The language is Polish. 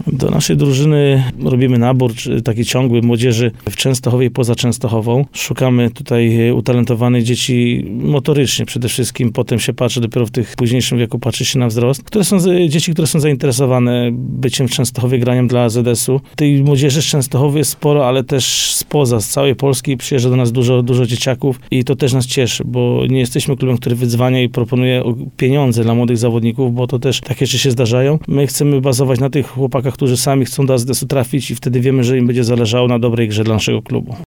Do naszej drużyny robimy nabór taki ciągły młodzieży w Częstochowie i poza Częstochową. Szukamy tutaj utalentowanych dzieci motorycznie przede wszystkim, potem się patrzy dopiero w tych późniejszym wieku, patrzy się na wzrost. Dzieci, które są zainteresowane byciem w Częstochowie, graniem dla AZS-u. Tej młodzieży z Częstochowy jest sporo, ale też z całej Polski przyjeżdża do nas dużo dzieciaków i to też nas cieszy, bo nie jesteśmy klubem, który wydzwania i proponuje pieniądze dla młodych zawodników, bo to też takie rzeczy się zdarzają. My chcemy bazować na tych chłopakach, którzy sami chcą do AZS-u trafić i wtedy wiemy, że im będzie zależało na dobrej grze dla naszego klubu.